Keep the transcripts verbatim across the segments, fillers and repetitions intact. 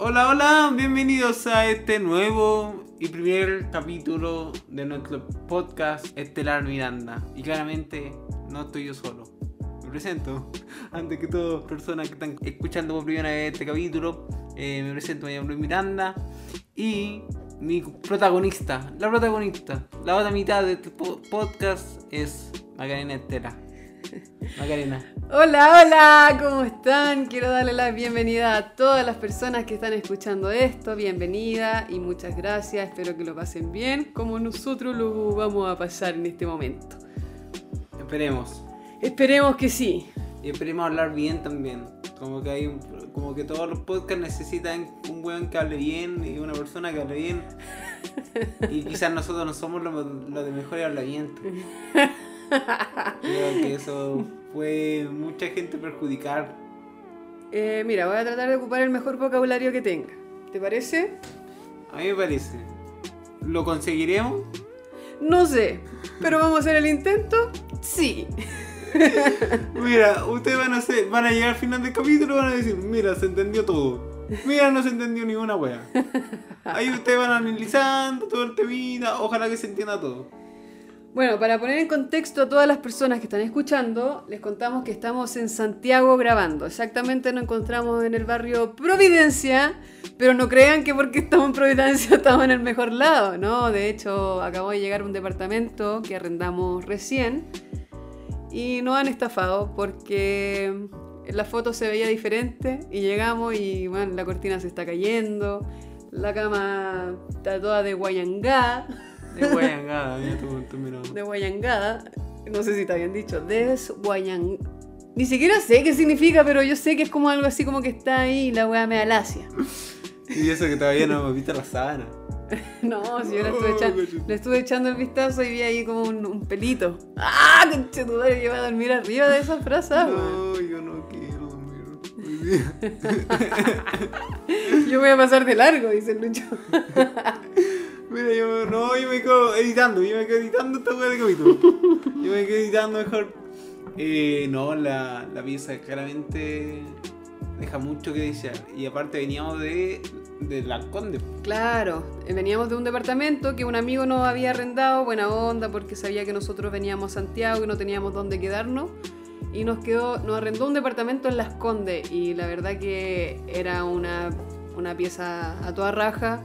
Hola, hola, bienvenidos a este nuevo y primer capítulo de nuestro podcast Estelar Miranda. Y claramente no estoy yo solo. Me presento, antes que todo, personas que están escuchando por primera vez este capítulo, eh, me presento, me llamo Luis Miranda y mi protagonista, la protagonista, la otra mitad de este po- podcast es Macarena Estela. Macarena. Hola, hola, ¿cómo están? Quiero darle la bienvenida a todas las personas que están escuchando esto. Bienvenida y muchas gracias. Espero que lo pasen bien, como nosotros lo vamos a pasar en este momento. Esperemos. Esperemos que sí. Y esperemos hablar bien también. Como que hay un, como que todos los podcasts necesitan un weón que hable bien y una persona que hable bien. Y quizás nosotros no somos los lo de mejores hablamientos. Creo que eso fue mucha gente perjudicar. Eh, mira, voy a tratar de ocupar el mejor vocabulario que tenga. ¿Te parece? A mí me parece. ¿Lo conseguiremos? No sé, pero vamos a hacer el intento. Sí. Mira, ustedes van a hacer, van a llegar al final del capítulo y van a decir, mira, se entendió todo. Mira, no se entendió ninguna wea. Ahí ustedes van analizando todo el temita, ojalá que se entienda todo. Bueno, para poner en contexto a todas las personas que están escuchando, les contamos que estamos en Santiago grabando. Exactamente nos encontramos en el barrio Providencia, pero no crean que porque estamos en Providencia estamos en el mejor lado, ¿no? De hecho, acabó de llegar un departamento que arrendamos recién y nos han estafado porque en la foto se veía diferente y llegamos y bueno, la cortina se está cayendo, la cama está toda de guayangá. De guayangada, mira tu, tu mira. De guayangada, no sé si está bien dicho, desguayang... Ni siquiera sé qué significa, pero yo sé que es como algo así como que está ahí la wea me alacia. Y eso que todavía no hemos visto la sábana. No, si yo le estuve, echando, le estuve echando el vistazo y vi ahí como un, un pelito. ¡Ah, conchetumare! Yo voy a dormir arriba de esa frase. No, yo no quiero dormir hoy día. Yo voy a pasar de largo, dice el Lucho. Mira, yo no, yo me quedo editando, yo me quedo editando esta weá de capítulo. Yo me quedo editando mejor. Eh, no, la, la pieza claramente deja mucho que desear. Y aparte veníamos de, de Las Condes. Claro, veníamos de un departamento que un amigo nos había arrendado, buena onda, porque sabía que nosotros veníamos a Santiago y no teníamos dónde quedarnos. Y nos quedó, nos arrendó un departamento en Las Condes. Y la verdad que era una, una pieza a toda raja.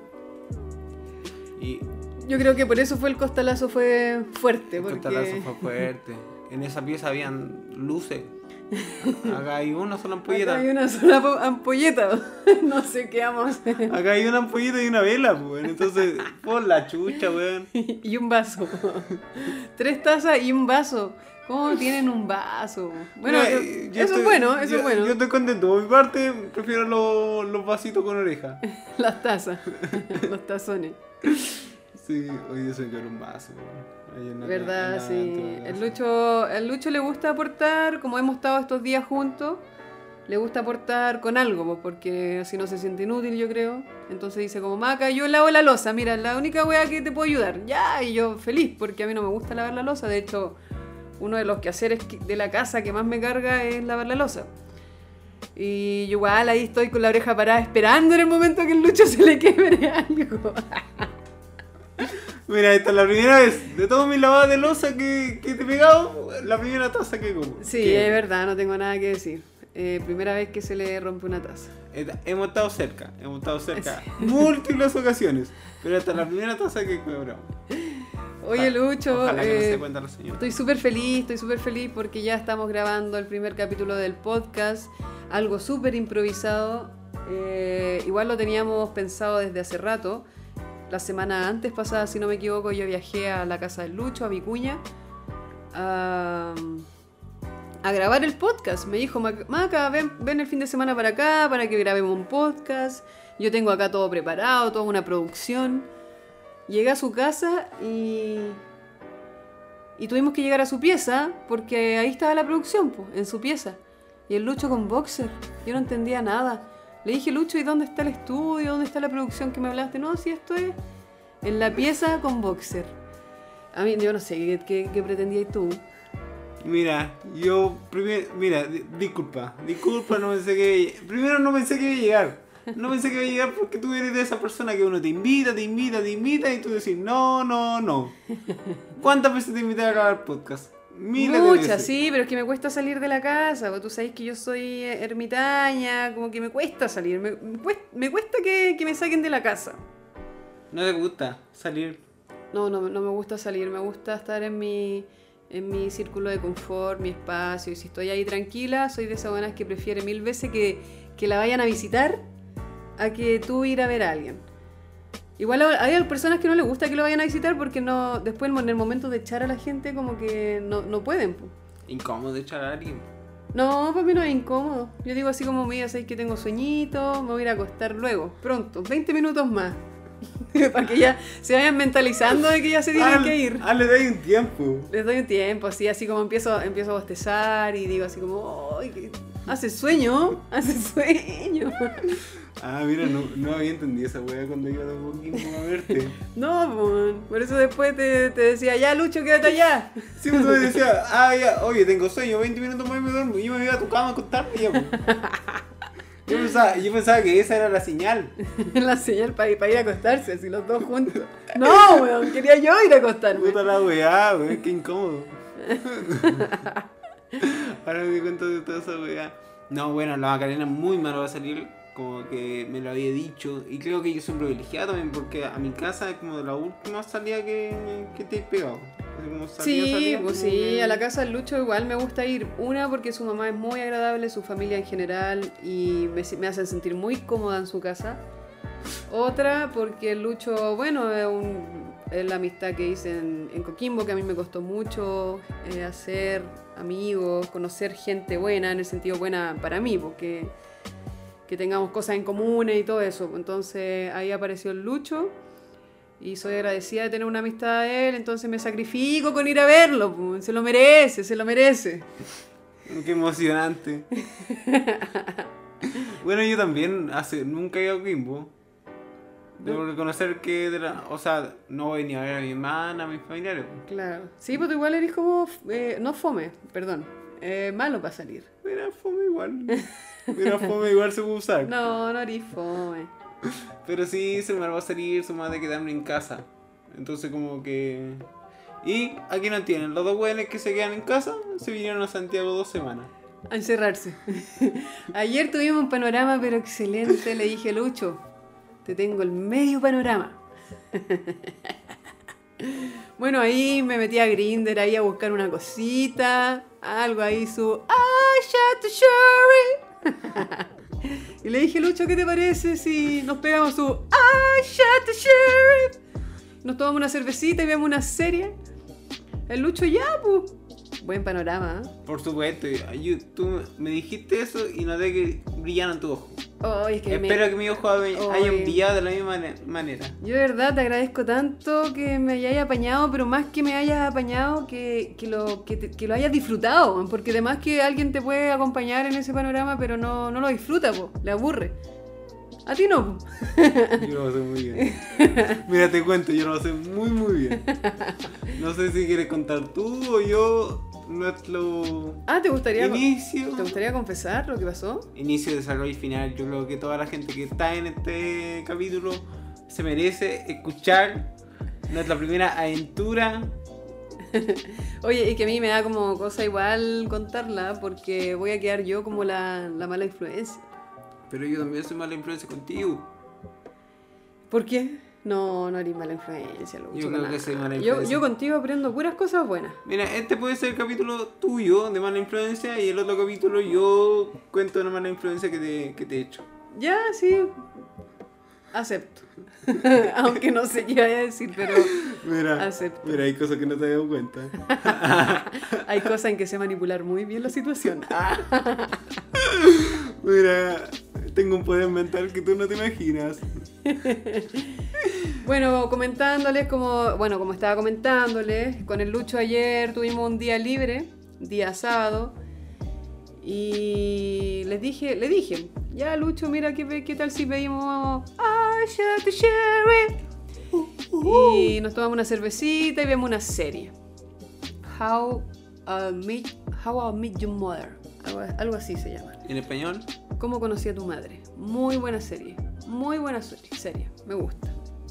Y yo creo que por eso fue el costalazo fue fuerte. El porque... costalazo fue fuerte. En esa pieza habían luces. Acá hay una sola ampolleta. Acá hay una sola po- ampolleta. No sé qué vamos a hacer. Acá hay una ampolleta y una vela, weón. Entonces, por la chucha, weón. Y un vaso. Tres tazas y un vaso. ¿Cómo tienen un vaso? Bueno, Mira, yo- yo eso estoy- es bueno, eso yo, es bueno. Yo estoy contento. Por mi parte, prefiero los, los vasitos con oreja. Las tazas, los tazones. Sí, hoy día soy con un vaso, weón. Ahí en la- ¿Verdad? en la- Sí. en la- El Lucho, el Lucho le gusta aportar, como hemos estado estos días juntos, le gusta aportar con algo, pues, porque así no se siente inútil, yo creo. Entonces dice como, Maca, yo lavo la loza, mira, la única wea que te puedo ayudar. Ya, y yo feliz, porque a mí no me gusta lavar la loza. De hecho, uno de los quehaceres que- de la casa que más me carga es lavar la loza. Y yo igual ahí estoy con la oreja parada esperando en el momento que el Lucho se le quiebre algo. Mira, esta es la primera vez de todos mis lavados de loza que, que te he pegado, la primera taza que como. Sí, ¿Qué? es verdad, no tengo nada que decir. Eh, primera vez que se le rompe una taza. Eh, Hemos estado cerca, hemos estado cerca múltiples ocasiones, pero esta es la primera taza que cobramos. Oye, Lucho, Ojalá que no eh, se cuenta la señora. estoy súper feliz, estoy súper feliz porque ya estamos grabando el primer capítulo del podcast, algo súper improvisado. Eh, igual lo teníamos pensado desde hace rato. La semana antes pasada, si no me equivoco, yo viajé a la casa del Lucho, a Vicuña, a, a grabar el podcast. Me dijo, Maca, ven, ven el fin de semana para acá para que grabemos un podcast. Yo tengo acá todo preparado, toda una producción. Llegué a su casa y, y tuvimos que llegar a su pieza porque ahí estaba la producción, pues, en su pieza. Y el Lucho con boxer. Yo no entendía nada. Le dije, Lucho, ¿y dónde está el estudio? ¿Dónde está la producción que me hablaste? No, si esto es en la pieza con boxer. A mí, yo no sé, ¿qué, qué, qué pretendías tú? Mira, yo primero, mira, di- disculpa, disculpa, no pensé que, primero no pensé que iba a llegar. No pensé que iba a llegar porque tú eres de esa persona que uno te invita, te invita, te invita y tú decís, no, no, no. ¿Cuántas veces te invité a grabar podcast? Miles de Muchas, veces. sí, pero es que me cuesta salir de la casa. Pues tú sabes que yo soy ermitaña, como que me cuesta salir. Me, me cuesta, me cuesta que, que me saquen de la casa. ¿No te gusta salir? No, no, no me gusta salir. Me gusta estar en mi, en mi círculo de confort, mi espacio. Y si estoy ahí tranquila, soy de esas buenas que prefiere mil veces que, que la vayan a visitar a que tú ir a ver a alguien. Igual hay personas que no les gusta que lo vayan a visitar porque no después en el momento de echar a la gente como que no, no pueden. Po. Incómodo echar a alguien. No, para mí no es incómodo. Yo digo así como, mira, sabes que tengo sueñito, me voy a ir a acostar luego, pronto, veinte minutos más. Para que ya se vayan mentalizando de que ya se tienen ah, que ir. Ah, le doy un tiempo. Les doy un tiempo, así, así como empiezo, empiezo a bostezar y digo así como, ¡ay! Que hace sueño, hace sueño. Ah, mira, no, no había entendido esa weá cuando iba de Coquimbo a verte. No, pues, por eso después te, te decía, ya Lucho, quédate allá. Sí, pues tú me decías, ah, ya, oye, tengo sueño, veinte minutos más y me duermo. Y yo me iba a tu cama a acostarme ya, pues. Yo pensaba, yo pensaba que esa era la señal. La señal para ir, para ir a acostarse, así los dos juntos. No, weón, quería yo ir a acostarme. Puta la weá, weón, qué incómodo. Ahora me di cuenta de toda esa weá. No, bueno, la Macarena muy mal va a salir, como que me lo había dicho. Y creo que yo soy un privilegiado también, porque a mi casa es como de la última salida que, que te he pegado. Como salida, Sí, salida, pues como sí, que... a la casa del Lucho igual me gusta ir. Una, porque su mamá es muy agradable, su familia en general, y me, me hacen sentir muy cómoda en su casa. Otra, porque el Lucho, bueno, es, un, es la amistad que hice en, en Coquimbo, que a mí me costó mucho eh, hacer amigos, conocer gente buena, en el sentido buena para mí, porque que tengamos cosas en común y todo eso. Entonces ahí apareció el Lucho. Y soy agradecida de tener una amistad de él, entonces me sacrifico con ir a verlo. Se lo merece, se lo merece. Qué emocionante. Bueno, yo también hace, nunca he ido a Coquimbo. Debo reconocer que, de la, o sea, no voy ni a ver a mi hermana, a mis familiares. Claro. Sí, pues tú igual eres como, eh, no fome, perdón, eh, malo para salir. Mira, fome igual. Mira, fome igual se puede usar. No, no eres fome. Pero sí, se me va a salir su madre quedarme en casa. Entonces como que... Y aquí no tienen, los dos güeyes que se quedan en casa se vinieron a Santiago dos semanas. A encerrarse. Ayer tuvimos un panorama pero excelente, le dije, Lucho, te tengo el medio panorama. Bueno, ahí me metí a Grindr ahí a buscar una cosita, algo ahí su... I shot the sheriff. Y le dije, Lucho, ¿qué te parece si nos pegamos su I shot the sheriff? Nos tomamos una cervecita y vemos una serie. El Lucho ya, pues. Buen panorama, ¿eh? Por supuesto, yo, tú me dijiste eso y noté que brillaron tus ojos. Oh, es que Espero me... que mis ojos oh, hayan brillado de la misma manera. Yo de verdad te agradezco tanto que me hayas apañado, pero más que me hayas apañado, que, que, lo, que, te, que lo hayas disfrutado, porque además que alguien te puede acompañar en ese panorama, pero no, no lo disfruta, po, le aburre. A ti no. Yo lo pasé muy bien. Mira, te cuento, yo lo pasé muy muy bien. No sé si quieres contar tú o yo nuestro Ah, ¿te gustaría, inicio. ¿te gustaría confesar lo que pasó? Inicio, desarrollo y final. Yo creo que toda la gente que está en este capítulo se merece escuchar nuestra primera aventura. Oye, y que a mí me da como cosa igual contarla, porque voy a quedar yo como la, la mala influencia. Pero yo también soy mala influencia contigo. ¿Por qué? No, no eres mala influencia, Lucho. Yo creo nada. que soy mala Yo, influencia. yo contigo aprendo puras cosas buenas. Mira, este puede ser el capítulo tuyo de mala influencia y el otro capítulo yo cuento una mala influencia que te, que te he hecho. Ya, sí. Acepto. Aunque no sé qué iba a decir, pero Mira, acepto. mira, hay cosas que no te has dado cuenta. Hay cosas en que sé manipular muy bien la situación. Mira, tengo un poder mental que tú no te imaginas. Bueno, comentándoles como, bueno, como estaba comentándoles, con el Lucho ayer tuvimos un día libre, día sábado, y les dije, le dije, ya Lucho, mira qué, qué tal si pedimos I shot the sheriff. Y nos tomamos una cervecita y vemos una serie. How I Met, How I Met Your Mother. Algo, algo así se llama. ¿En español? ¿Cómo conocí a tu madre? Muy buena serie. muy buena serie, me gusta.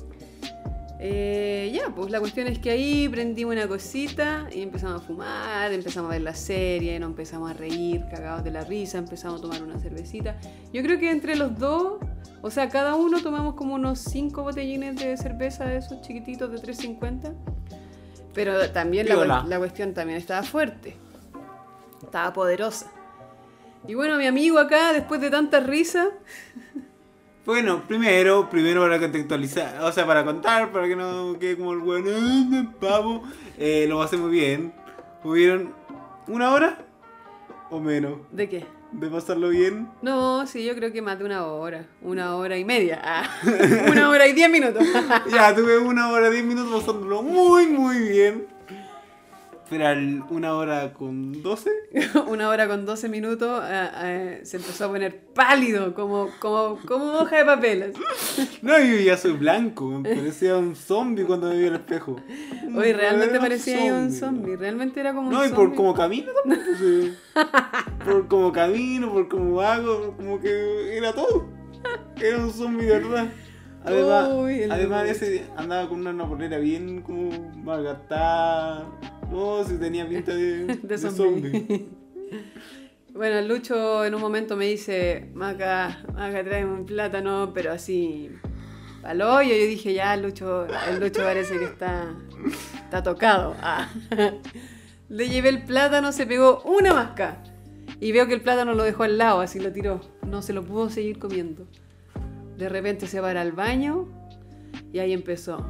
Eh, ya, pues la cuestión es que ahí prendimos una cosita y empezamos a fumar, empezamos a ver la serie, nos empezamos a reír, cagados de la risa, empezamos a tomar una cervecita. Yo creo que entre los dos, o sea, cada uno tomamos como unos cinco botellines de cerveza de esos chiquititos de tres cincuenta. Pero también la, la cuestión también estaba fuerte, estaba poderosa. Y bueno, mi amigo acá, después de tanta risa... Bueno, primero, primero para contextualizar, o sea, para contar, para que no quede como el bueno, eh, pavo, eh, lo pasé muy bien. ¿Hubieron una hora o menos? ¿De qué? ¿De pasarlo bien? No, sí, yo creo que más de una hora, una hora y media, ah, una hora y diez minutos. Ya, tuve una hora y diez minutos pasándolo muy, muy bien. Pero una hora con doce. Una hora con doce minutos eh, eh, se empezó a poner pálido, como, como, como hoja de papel. No, yo ya soy blanco, me parecía un zombie cuando me vi al espejo. Oye, realmente parecía un zombie, realmente era como un zombie. No, y zombie. por como camino también, sí. Por como camino, por como hago, como que era todo. Era un zombie de verdad. Además, Uy, además de ese andaba con una polera bien como malgastada. No, si tenía pinta de, de, de zombie. zombie. Bueno, el Lucho en un momento me dice, Maca, Maca, tráeme un plátano, pero así, pa'l hoyo. Yo dije, ya, el Lucho, el Lucho parece que está, está tocado. Ah. Le llevé el plátano, se pegó una masca. Y veo que el plátano lo dejó al lado, así lo tiró. No se lo pudo seguir comiendo. De repente se va al baño y ahí empezó.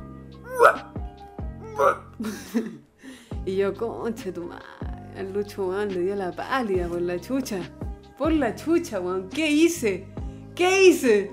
Y yo, conche tu madre, al Lucho, man, le dio la pálida por la chucha. Por la chucha, man. ¿Qué hice? ¿Qué hice?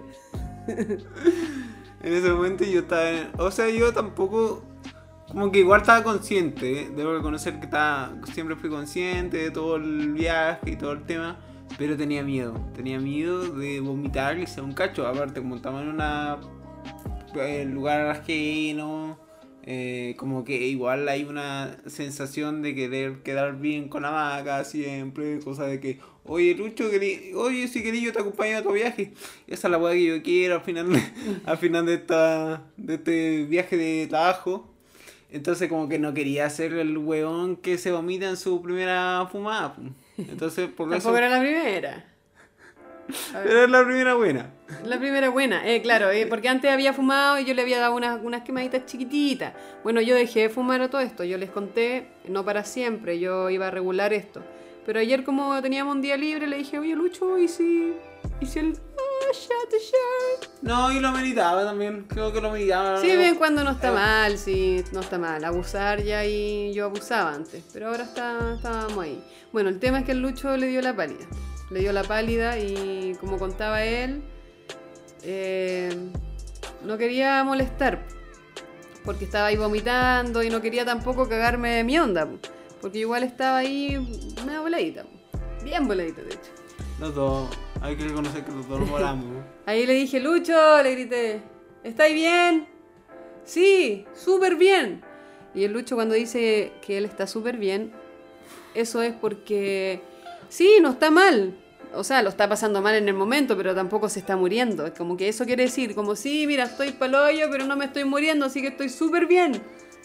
En ese momento yo estaba... En... O sea, yo tampoco... Como que igual estaba consciente, ¿eh? Debo reconocer que estaba, siempre fui consciente de todo el viaje y todo el tema. Pero tenía miedo, tenía miedo de vomitar y ser un cacho. Aparte, como estaba en una en lugar ajeno, eh, como que igual hay una sensación de querer quedar bien con la Maca siempre. Cosa de que, oye Lucho, querí, oye si querés yo te acompaño a tu viaje. Esa es la weá que yo quiero al final de, al final de, esta, de este viaje de trabajo. Entonces como que no quería ser el weón que se vomita en su primera fumada. Entonces, por Tampoco eso... era la primera. Pero era la primera buena. La primera buena, eh, claro, eh, porque antes había fumado y yo le había dado unas, unas quemaditas chiquititas. Bueno, yo dejé de fumar a todo esto, yo les conté, no para siempre, yo iba a regular esto. Pero ayer como teníamos un día libre, le dije, oye Lucho, ¿y si, y si el... Oh, shut the shot? No, y lo meditaba también, creo que lo meditaba. Sí, bien, cuando no está eh. mal, sí, no está mal. Abusar ya y yo abusaba antes, pero ahora está, estábamos ahí. Bueno, el tema es que el Lucho le dio la pálida. Le dio la pálida y como contaba él, eh, no quería molestar, porque estaba ahí vomitando y no quería tampoco cagarme de mi onda, porque igual estaba ahí una voladita, bien voladita de hecho. Los dos, hay que reconocer que los dos nos volamos. Ahí le dije, Lucho, le grité, ¿estáis bien? Sí, súper bien. Y el Lucho cuando dice que él está súper bien, eso es porque sí, no está mal. O sea, lo está pasando mal en el momento, pero tampoco se está muriendo. Es como que eso quiere decir, como sí, mira, estoy pa'l hoyo, pero no me estoy muriendo, así que estoy súper bien.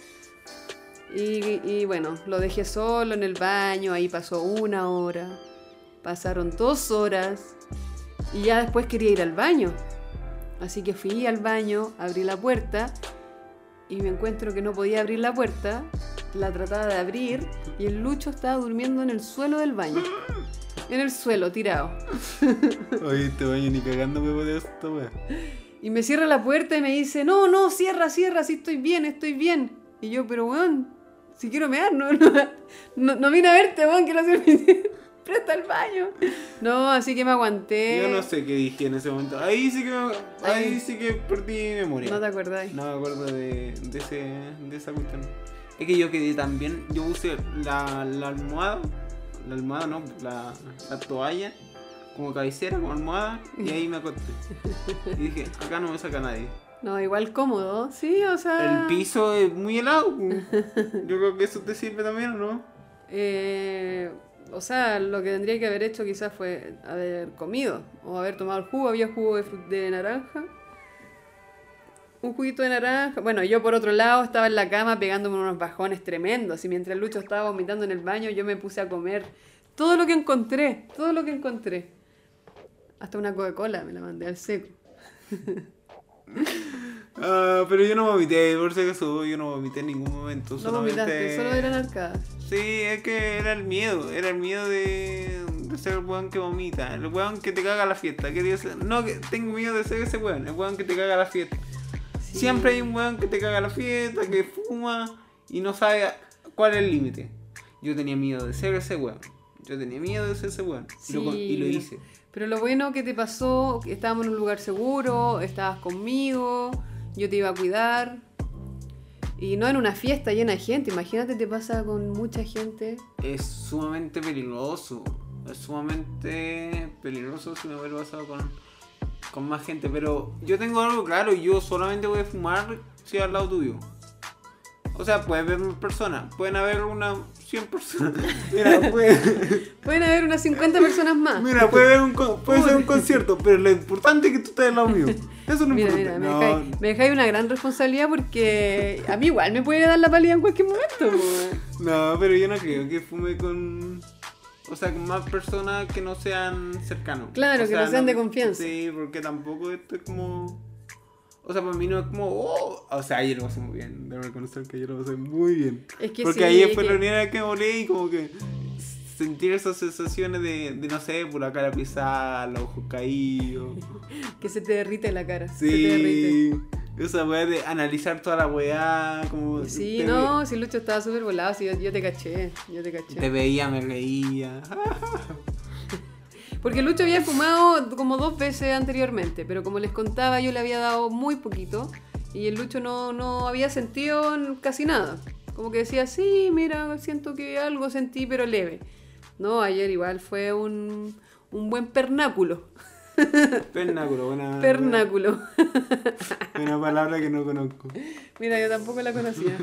Y, y bueno, lo dejé solo en el baño, ahí pasó una hora, pasaron dos horas, y ya después quería ir al baño. Así que fui al baño, abrí la puerta, y me encuentro que no podía abrir la puerta, la trataba de abrir, y el Lucho estaba durmiendo en el suelo del baño. En el suelo, tirado. Oye, este baño ni cagando me puede esta wea. Y me cierra la puerta y me dice, no, no, cierra, cierra, sí estoy bien, estoy bien. Y yo, pero weón, si quiero mear, no, no, no, no vine a verte, weón, quiero hacer mi... Presta el baño. No, así que me aguanté. Yo no sé qué dije en ese momento. Ahí sí que me, ahí Ay. sí que perdí memoria. No te acordáis. No me acuerdo de, de, ese, de esa cuestión. Es que yo quedé también, yo puse la, la almohada. La almohada, no, la, la toalla como cabecera, como almohada, y ahí me acosté. Y dije, acá no me saca nadie. No, igual cómodo, sí, o sea... El piso es muy helado. Yo creo que eso te sirve también, ¿o no? Eh, O sea, lo que tendría que haber hecho quizás fue haber comido o haber tomado el jugo. Había jugo de, fru- de naranja. Un juguito de naranja. Bueno, yo por otro lado estaba en la cama pegándome unos bajones tremendos. Y mientras Lucho estaba vomitando en el baño, yo me puse a comer todo lo que encontré. Todo lo que encontré. Hasta una Coca-Cola me la mandé al seco. Ah, pero yo no vomité, por si acaso, yo no vomité en ningún momento. No solamente... vomitaste, solo eran arcadas. Sí, es que era el miedo, era el miedo de, de ser el weón que vomita, el weón que te caga la fiesta. Quería ser... No, que tengo miedo de ser ese weón, el weón que te caga la fiesta. Sí. Siempre hay un weón que te caga la fiesta, que fuma y no sabe cuál es el límite. Yo tenía miedo de ser ese weón, yo tenía miedo de ser ese weón y, lo, Sí. y lo hice. Pero lo bueno que te pasó, que estábamos en un lugar seguro, estabas conmigo, yo te iba a cuidar. Y no en una fiesta llena de gente, imagínate te pasa con mucha gente. Es sumamente peligroso, es sumamente peligroso si me hubiera pasado con, con más gente. Pero yo tengo algo claro, yo solamente voy a fumar si al lado tuyo. O sea, puede haber más personas, pueden haber unas cien personas. Mira, puede, Pueden haber unas cincuenta personas más. mira, puede, haber un, con- puede ser un concierto, pero lo importante es que tú estés al lado mío. Eso no Mira, importa. mira, me No, dejáis, me dejáis una gran responsabilidad porque a mí igual me puede dar la pálida en cualquier momento. Po. no, pero yo no creo que fume con... O sea, con más personas que no sean cercanos. Claro, O que sea, no sean de confianza. Sí, porque tampoco esto es como... O sea, para mí no es como... Oh, o sea, ayer lo pasé muy bien. Debo reconocer que ayer lo pasé muy bien. Es que porque sí, ayer es fue que- la primera vez que me volé y como que... Sentir esas sensaciones de, de no sé, por la cara pisada, los ojos caídos. Que se te derrite la cara. Se te derrite. Sí. Esa weá de analizar toda la weá, como... Sí, te no, si Lucho estaba súper volado, sí, yo, yo te caché, yo te ve- caché. Te veía, me reía. Porque Lucho había fumado como dos veces anteriormente, pero como les contaba, yo le había dado muy poquito y el Lucho no, no había sentido casi nada. Como que decía, sí, mira, siento que algo sentí, pero leve. No, ayer igual fue un, un buen pernáculo. Pernáculo, buena, Pernáculo. buena palabra que no conozco. Mira, yo tampoco la conocía.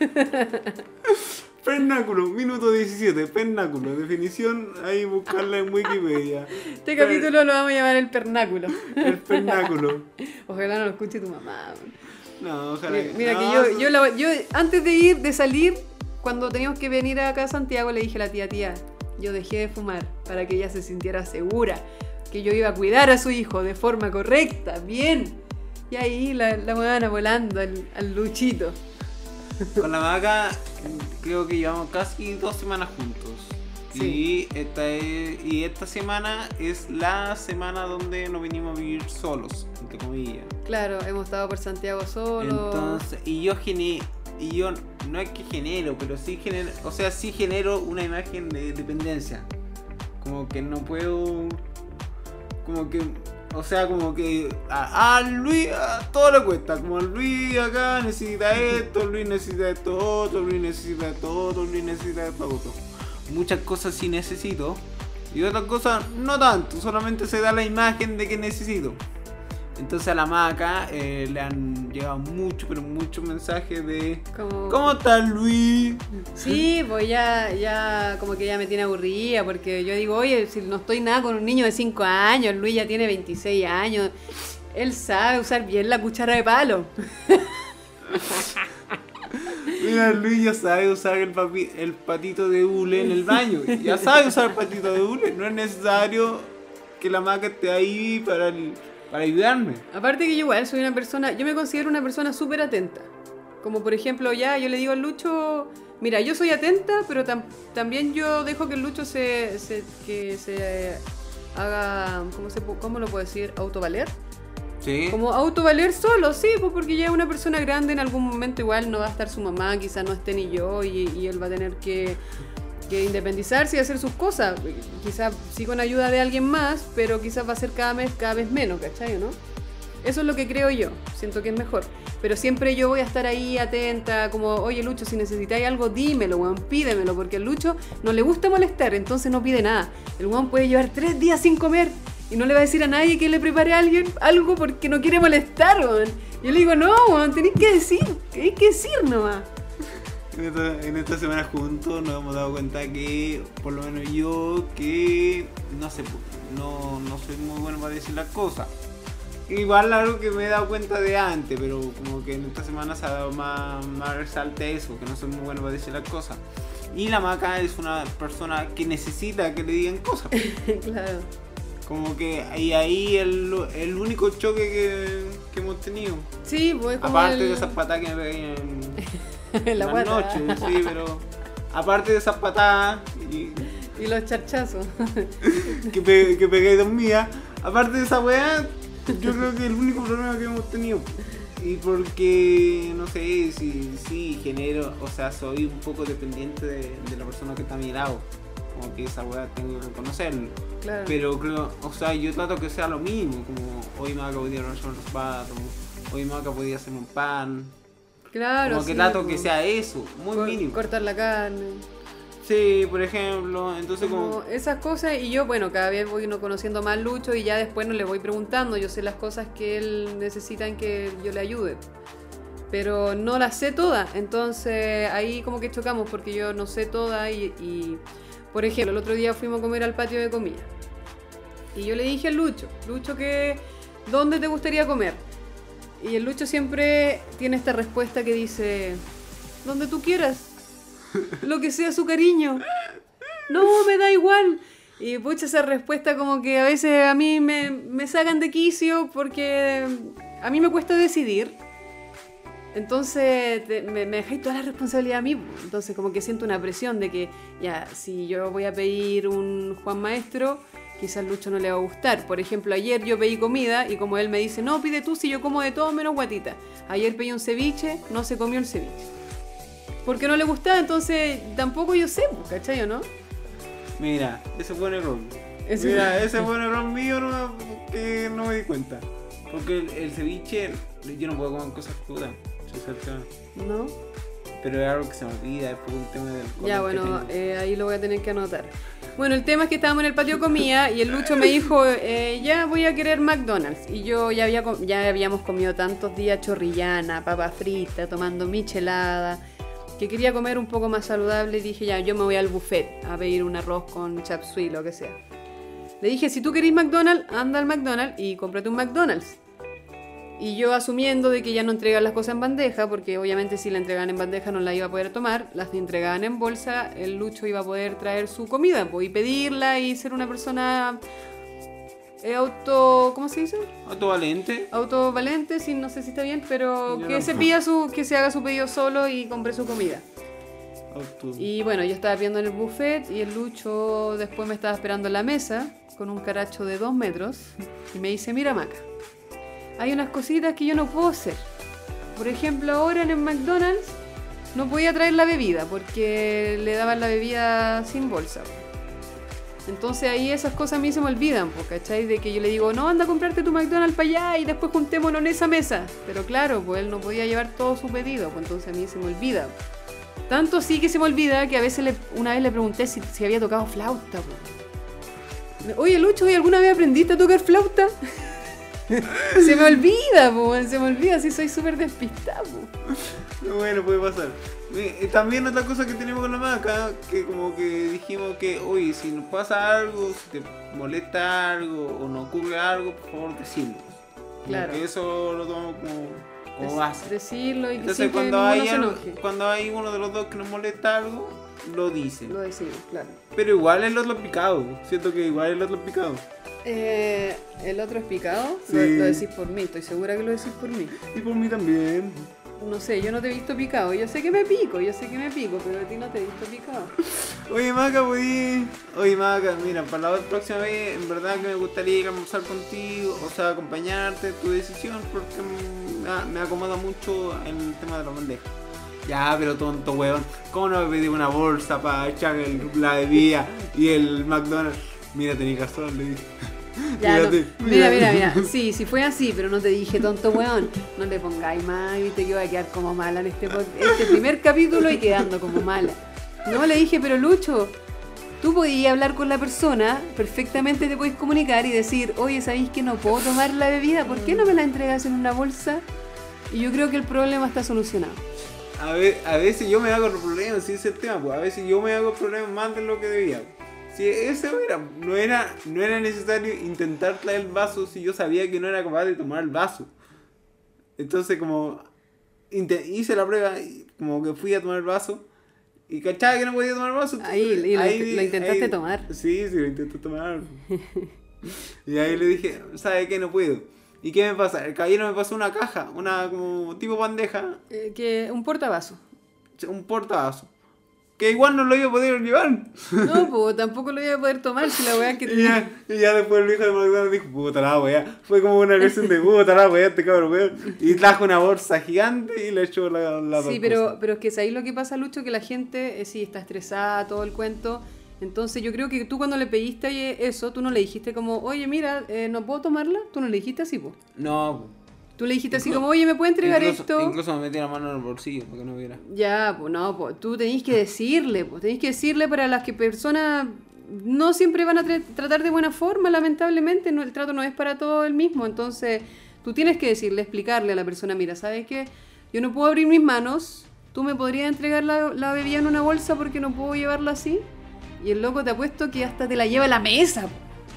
Pernáculo, minuto diecisiete, pernáculo, definición, ahí buscarla en Wikipedia. Este capítulo lo vamos a llamar el pernáculo. El pernáculo. Ojalá no lo escuche tu mamá. No, ojalá Mira, mira no, que yo, yo, la- yo antes de ir, de salir, cuando teníamos que venir acá a Santiago, le dije a la tía, tía, yo dejé de fumar para que ella se sintiera segura, que yo iba a cuidar a su hijo de forma correcta, bien. Y ahí la, la huevona volando al, al Luchito. Con la vaca creo que llevamos casi dos semanas juntos. Sí. Y esta es, y esta semana es la semana donde nos vinimos a vivir solos, entre comillas. Claro, hemos estado por Santiago solo. Entonces, y yo generé, y yo no es que genero, pero sí genero, o sea, sí genero una imagen de dependencia. Como que no puedo, como que, o sea, como que a, a Luis a todo le cuesta, como Luis acá necesita esto, Luis necesita esto otro, Luis necesita esto otro, Luis necesita esto otro. Muchas cosas sí necesito y otras cosas no tanto, solamente se da la imagen de que necesito. Entonces a la maca eh, le han llegado mucho, pero muchos mensajes de Como... ¿cómo estás, Luis? Sí, pues ya, ya como que ya me tiene aburrida porque yo digo, oye, si no estoy nada con un niño de cinco años, Luis ya tiene veintiséis años, él sabe usar bien la cuchara de palo. Mira, Luis ya sabe usar el, papi- el patito de hule en el baño. Ya sabe usar el patito de hule. No es necesario que la maca esté ahí para, el- para ayudarme. Aparte que yo igual soy una persona, yo me considero una persona súper atenta. Como por ejemplo, ya yo le digo al Lucho, mira, yo soy atenta, pero tam- también yo dejo que el Lucho se, se- que se haga, ¿cómo, se, pu- ¿cómo lo puedo decir? ¿Autovaler? Sí. Como autovaler solo, sí, pues porque ya es una persona grande, en algún momento igual no va a estar su mamá, quizás no esté ni yo, y, y él va a tener que, que independizarse y hacer sus cosas. Quizás sí con ayuda de alguien más, pero quizás va a ser cada vez, cada vez menos, ¿cachai? ¿No? Eso es lo que creo yo, siento que es mejor. Pero siempre yo voy a estar ahí atenta, como, oye Lucho, si necesitáis algo, dímelo, weón, pídemelo, porque al Lucho no le gusta molestar, entonces no pide nada. El weón puede llevar tres días sin comer y no le va a decir a nadie que le prepare a alguien algo porque no quiere molestar, weón. Yo le digo, no, weón, tenéis que decir, tenéis que decir nomás. En esta, en esta semana juntos nos hemos dado cuenta que, por lo menos yo, que no sé, no, no soy muy bueno para decir las cosas. Igual algo que me he dado cuenta de antes, pero como que en esta semana se ha dado más, más resalte eso, que no soy muy bueno para decir las cosas. Y la Maca es una persona que necesita que le digan cosas. Claro. Como que y ahí el, el único choque que, que hemos tenido. Sí, pues como aparte el... de esas patadas que me pegué en, en la en guata. noche, sí, pero aparte de esas patadas y, y los charchazos que, pe, que pegué dormida, aparte de esa weá, yo creo que el único problema que hemos tenido. Y porque, no sé, si sí, genero, o sea, soy un poco dependiente de, de la persona que está a mi lado. Como que esa weá tengo que reconocerlo. Claro. Pero creo, o sea, yo trato que sea lo mismo, como hoy Maca podía arrancar los zapatos, hoy Maca podía hacer un pan. Claro, como que sí, trato pues, que sea eso, muy cor- mínimo. cortar la carne. Sí, por ejemplo, entonces como... Como esas cosas, y yo, bueno, cada vez voy no conociendo más a Lucho y ya después no le voy preguntando, yo sé las cosas que él necesita en que yo le ayude, pero no las sé todas, entonces ahí como que chocamos porque yo no sé todas y, y, por ejemplo, el otro día fuimos a comer al patio de comida y yo le dije al Lucho, Lucho, que ¿dónde te gustaría comer? Y el Lucho siempre tiene esta respuesta que dice, donde tú quieras. Lo que sea su cariño. No, me da igual. Y pucha, esa respuesta como que a veces a mí me, me sacan de quicio porque a mí me cuesta decidir. Entonces te, me, me dejáis toda la responsabilidad a mí. Entonces como que siento una presión de que ya, si yo voy a pedir un Juan Maestro, quizás al Lucho no le va a gustar. Por ejemplo, ayer yo pedí comida y como él me dice, no, pide tú si yo como de todo menos guatita. Ayer pedí un ceviche, no se comió el ceviche. Porque no le gustaba, entonces tampoco yo sé, ¿cachai o no? Mira, ese fue un error. Ese- Mira, ese fue un error mío no, que no me di cuenta. Porque el, el ceviche, yo no puedo comer cosas crudas, soy cercano. ¿No? Pero es algo que se me olvida, es por un tema del Ya, color que bueno, tengo. eh, ahí lo voy a tener que anotar. Bueno, el tema es que estábamos en el patio de comida y el Lucho me dijo, eh, ya voy a querer McDonald's. Y yo ya, había, com- ya habíamos comido tantos días chorrillana, papa frita, tomando michelada, que quería comer un poco más saludable y dije, ya, yo me voy al buffet a pedir un arroz con chop suey, lo que sea. Le dije, si tú querés McDonald's, anda al McDonald's y cómprate un McDonald's. Y yo asumiendo de que ya no entregan las cosas en bandeja, porque obviamente si la entregaban en bandeja no la iba a poder tomar, las entregaban en bolsa, el Lucho iba a poder traer su comida, pues, y pedirla y ser una persona eh, auto... ¿cómo se dice? Autovalente. Autovalente, sí, no sé si está bien, pero Yo que no. se pida su, que se haga su pedido solo y compre su comida. Auto... Y bueno, yo estaba pidiendo en el buffet y el Lucho después me estaba esperando en la mesa con un caracho de dos metros y me dice, mira Maca, hay unas cositas que yo no puedo hacer. Por ejemplo, ahora en el McDonald's no podía traer la bebida porque le daban la bebida sin bolsa. Entonces ahí esas cosas a mí se me olvidan, pues, ¿cachai? De que yo le digo, no, anda a comprarte tu McDonald's para allá y después juntémonos en esa mesa. Pero claro, pues él no podía llevar todo su pedido, pues entonces a mí se me olvida. Tanto sí que se me olvida que a veces le- una vez le pregunté si, si había tocado flauta, pues. Oye, Lucho, ¿y alguna vez aprendiste a tocar flauta? Se me olvida, pues, se me olvida, si soy súper despistada, pues. Bueno, puede pasar. Eh, También otra cosa que tenemos con la Maca, que como que dijimos que, oye, si nos pasa algo, si te molesta algo o nos ocurre algo, por favor decirlo. Como Claro. que eso lo tomamos como, como Des- base. Decirlo y que Entonces sí, que cuando ninguno hay, se algo- enoje. cuando hay uno de los dos que nos molesta algo, lo dice. Lo decimos, claro. Pero igual el otro picado. Siento que igual el otro picado. Eh, ¿El otro es picado? Sí. Lo, lo decís por mí, estoy segura que lo decís por mí. Y por mí también. No sé, yo no te he visto picado. Yo sé que me pico, yo sé que me pico, pero a ti no te he visto picado. Oye Maca, voy... Oye Maca, mira, para la próxima vez en verdad que me gustaría ir a almorzar contigo, o sea, acompañarte en tu decisión, porque me, me acomoda mucho el tema de la bandeja. Ya, pero tonto weón, ¿cómo no me pedí una bolsa para echar el, la bebida y el McDonald's? Mira, tenés razón, le dije. Ya, no, Mírate, mira, mira, mira. mira. Sí, sí fue así, pero no te dije, tonto weón. No le pongáis más, viste que voy a quedar como mala en este, pod- este primer capítulo y quedando como mala. No, le dije, pero Lucho, tú podías hablar con la persona, perfectamente te podés comunicar y decir, oye, ¿sabéis que no puedo tomar la bebida? ¿Por qué no me la entregas en una bolsa? Y yo creo que el problema está solucionado. a, ve, a veces yo me hago problemas, si ese es el tema, pues a veces yo me hago problemas más de lo que debía. Si eso era, no era, no era necesario intentar traer el vaso si yo sabía que no era capaz de tomar el vaso. Entonces como hice la prueba, como que fui a tomar el vaso y cachaba que no podía tomar el vaso. Ahí, y lo, ahí, lo intentaste ahí, tomar. Sí, sí, lo intenté tomar. Y ahí le dije, ¿sabe qué? No puedo. ¿Y qué me pasa? El caballero me pasó una caja, una como tipo bandeja. Eh, que un portavasos. Un portavasos. Que igual no lo iba a poder llevar. No, pues tampoco lo iba a poder tomar si la weá que y, ya, y ya después el hijo de McDonald's dijo, puta la weá. Fue como una versión de puta la weá, este cabrón weón. Y trajo una bolsa gigante y le echó la, la Sí, pero, pero es que es ahí lo que pasa, Lucho, que la gente eh, sí está estresada, todo el cuento. Entonces yo creo que tú cuando le pediste eso, tú no le dijiste como, oye, mira, eh, ¿no puedo tomarla? Tú no le dijiste así, pues. No. Tú le dijiste Incluso, así como, oye, ¿me puede entregar incluso, esto? Incluso me metí la mano en el bolsillo para que no viera. Ya, pues no, pues tú tenés que decirle, pues tenés que decirle para las que personas no siempre van a tra- tratar de buena forma, lamentablemente, no, el trato no es para todo el mismo. Entonces tú tienes que decirle, explicarle a la persona, mira, ¿sabes qué? Yo no puedo abrir mis manos, tú me podrías entregar la, la bebida en una bolsa porque no puedo llevarla así. Y el loco te apuesto que hasta te la lleva a la mesa.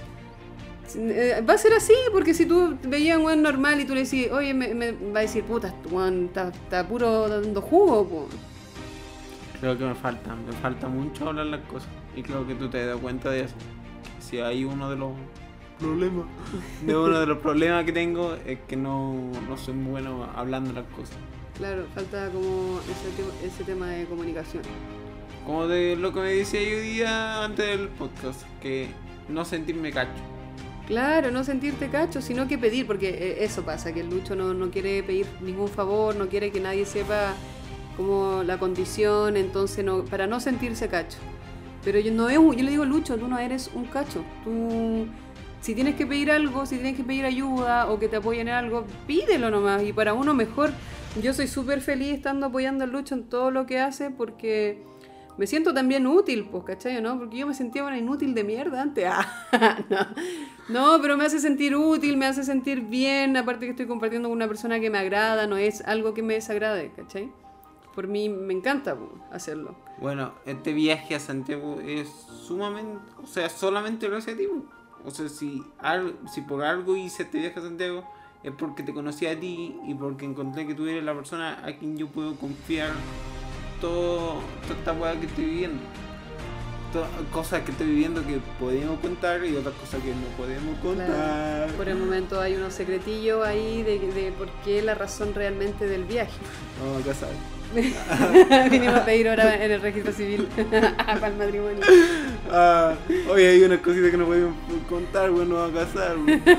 Eh, va a ser así, porque si tú veías a un weón normal y tú le decís, oye, me, me va a decir, puta, este weón está, está puro dando jugo, po. Creo que me falta, me falta mucho hablar las cosas. Y creo que tú te das cuenta de eso. Si hay uno de los problemas, de uno de los problemas que tengo es que no, no soy muy bueno hablando las cosas. Claro, falta como ese, te- ese tema de comunicación. Como de lo que me decía yo hoy día antes del podcast, que no sentirme cacho. Claro, no sentirte cacho, sino que pedir, porque eh, eso pasa, que el Lucho no, no quiere pedir ningún favor, no quiere que nadie sepa como la condición, entonces no, para no sentirse cacho. Pero yo no es un- yo le digo, Lucho, tú no eres un cacho. Tú, si tienes que pedir algo, si tienes que pedir ayuda o que te apoyen en algo, pídelo nomás. Y para uno mejor, yo soy súper feliz estando apoyando al Lucho en todo lo que hace porque me siento también útil, pues, ¿cachai? ¿No? Porque yo me sentía una inútil de mierda antes. Ah, no. No, pero me hace sentir útil, me hace sentir bien, aparte que estoy compartiendo con una persona que me agrada, no es algo que me desagrade, ¿cachai? Por mí me encanta pues, hacerlo. Bueno, este viaje a Santiago es sumamente, o sea, solamente gracias a ti. O sea, si, al, si por algo hice este viaje a Santiago, es porque te conocí a ti y porque encontré que tú eres la persona a quien yo puedo confiar todo, toda esta weá que estoy viviendo. Todas cosas que estoy viviendo que podemos contar y otras cosas que no podemos contar. Claro. Por el momento hay unos secretillos ahí de, de por qué la razón realmente del viaje. No, ya sabes. Vinimos a pedir ahora en el registro civil para el matrimonio. Ah, oye, hay unas cositas que no podemos contar, bueno, nos vamos a casar.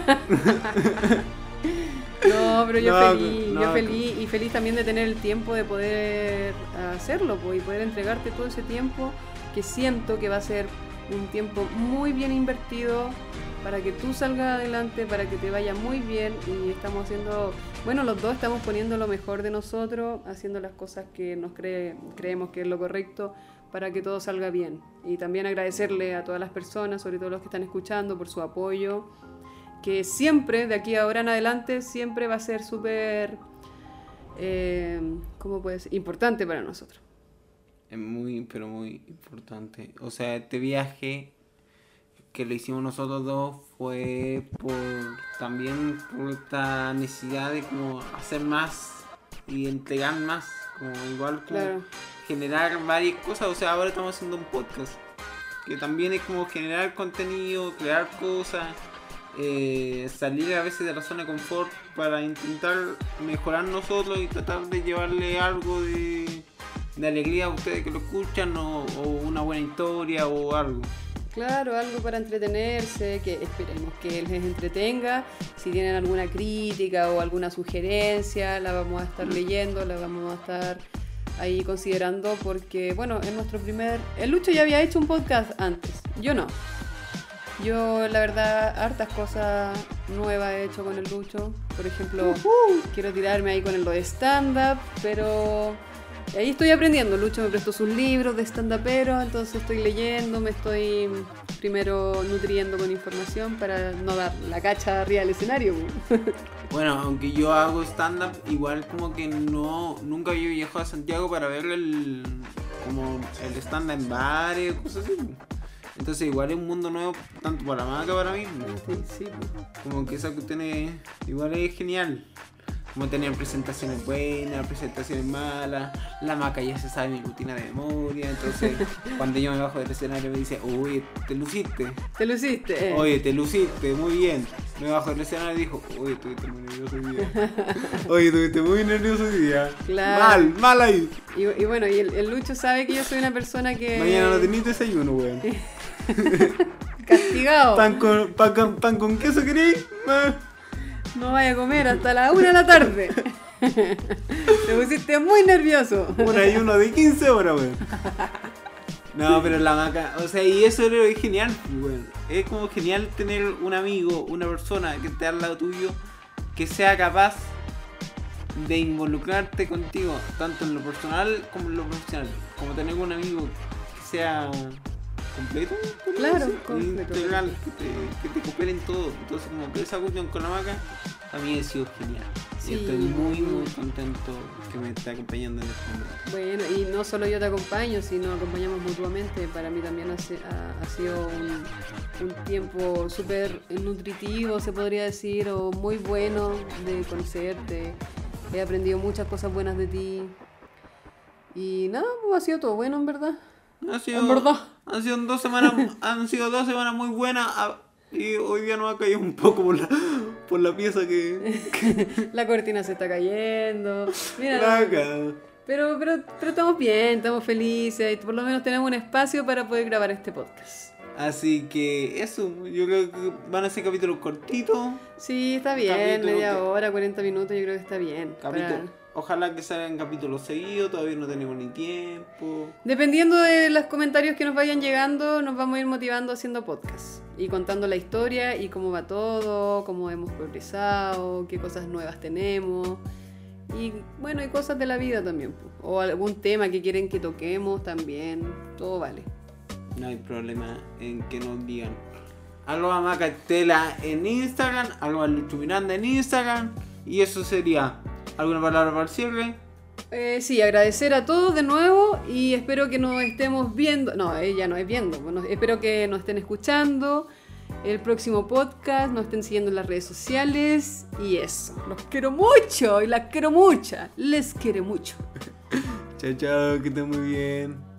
No, pero yo No, feliz, no, yo feliz y feliz también de tener el tiempo de poder hacerlo pues, y poder entregarte todo ese tiempo que siento que va a ser un tiempo muy bien invertido para que tú salgas adelante, para que te vaya muy bien y estamos haciendo, bueno, los dos estamos poniendo lo mejor de nosotros, haciendo las cosas que nos cree, creemos que es lo correcto para que todo salga bien. Y también agradecerle a todas las personas, sobre todo los que están escuchando, por su apoyo, que siempre, de aquí ahora en adelante, siempre va a ser súper, eh, ¿cómo puede ser? Importante para nosotros. Es muy, pero muy importante. O sea, este viaje que lo hicimos nosotros dos fue por también por esta necesidad de como hacer más y entregar más. Como igual como Claro. generar varias cosas. O sea, ahora estamos haciendo un podcast. Que también es como generar contenido, crear cosas. Eh, salir a veces de la zona de confort para intentar mejorar nosotros y tratar de llevarle algo de, de alegría a ustedes que lo escuchan o, o una buena historia o algo. Claro, algo para entretenerse, que esperemos que les entretenga. Si tienen alguna crítica o alguna sugerencia, la vamos a estar leyendo, la vamos a estar ahí considerando porque, bueno, es nuestro primer... El Lucho ya había hecho un podcast antes, yo no. Yo, la verdad, hartas cosas nuevas he hecho con el Lucho. Por ejemplo, uh-huh. quiero tirarme ahí con el lo de stand-up, pero Y ahí estoy aprendiendo. Lucho me prestó sus libros de stand-upero, entonces estoy leyendo, me estoy primero nutriendo con información para no dar la cacha arriba del escenario. Bueno, aunque yo hago stand-up, igual como que no nunca había viajado a Santiago para ver el como el stand-up en bares o cosas así. Entonces igual es un mundo nuevo tanto para la Maca para mí. Sí, sí. Como que esa cuestión es, igual es genial. Como tener presentaciones buenas, presentaciones malas. La Maca ya se sabe mi rutina de memoria. Entonces cuando yo me bajo del escenario me dice, oye, te luciste. Te luciste. Eh. Oye, te luciste, muy bien. Me bajo del escenario y dijo, oye, estuviste muy nervioso hoy día. Oye, estuviste muy nervioso hoy día. Claro. Mal, mal ahí. Y, y bueno, y el, el Lucho sabe que yo soy una persona que... Mañana no tenés desayuno, weón. Castigado. Pan con, pan con, pan con queso querés. No vaya a comer hasta la una de la tarde. Te pusiste muy nervioso. Un ayuno de quince horas, weón. No, pero la Maca, o sea, y eso es genial, weón. Es como genial tener un amigo, una persona que esté al lado tuyo, que sea capaz de involucrarte contigo, tanto en lo personal como en lo profesional. Como tener un amigo que sea completo, claro, ¿sí? completo, integral, que te, que te coopere en todo. Entonces, como que esa cuestión con la Maca a mí ha sido genial. Sí. Y estoy muy, muy contento que me esté acompañando en este momento. Bueno, y no solo yo te acompaño, sino acompañamos mutuamente. Para mí también ha, ha, ha sido un, un tiempo súper nutritivo, se podría decir, o muy bueno de conocerte. He aprendido muchas cosas buenas de ti. Y nada, pues ha sido todo bueno, en verdad. Ha sido, en verdad. Han sido dos semanas, han sido dos semanas muy buenas. Y hoy día nos ha caído un poco por la, por la pieza que... La cortina se está cayendo. Mira, Laca. pero, pero, pero estamos bien, estamos felices. Y por lo menos tenemos un espacio para poder grabar este podcast. Así que eso, yo creo que van a ser capítulos cortitos. Sí, está bien, Capítulo media que- hora, cuarenta minutos, yo creo que está bien. Capítulo. Para- Ojalá que salgan capítulos seguidos, todavía no tenemos ni tiempo. Dependiendo de los comentarios que nos vayan llegando, nos vamos a ir motivando haciendo podcast. Y contando la historia y cómo va todo, cómo hemos progresado, qué cosas nuevas tenemos. Y bueno, y cosas de la vida también. po. O algún tema que quieren que toquemos también. Todo vale. No hay problema en que nos digan. Arroba Maca Estela en Instagram, arroba Lucho Miranda en Instagram. Y eso sería. ¿Alguna palabra para el cierre? Eh, sí, agradecer a todos de nuevo y espero que nos estemos viendo. No, ella no es viendo. Bueno, espero que nos estén escuchando. El próximo podcast, nos estén siguiendo en las redes sociales. Y eso. Los quiero mucho y las quiero mucho. Les quiero mucho. Chao, chao, que estén muy bien.